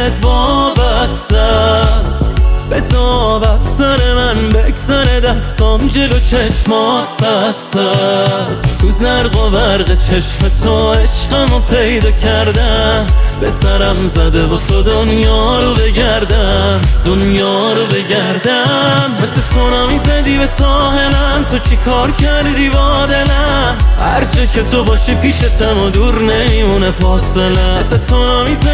بهت وابسته است. بذار از سر من بگذره دستام جلو چشمات بسته است. تو زرق و برق چشم تو عشقمو پیدا کردم، به سرم زده با تو دنیا رو بگردم، دنیا رو بگردم. مثل سونامی زدی به ساحلم، تو چی کار کردی با دلم؟ هرچه که تو باشی پیشتم و دور نمیمونه فاصله. مثل سونامی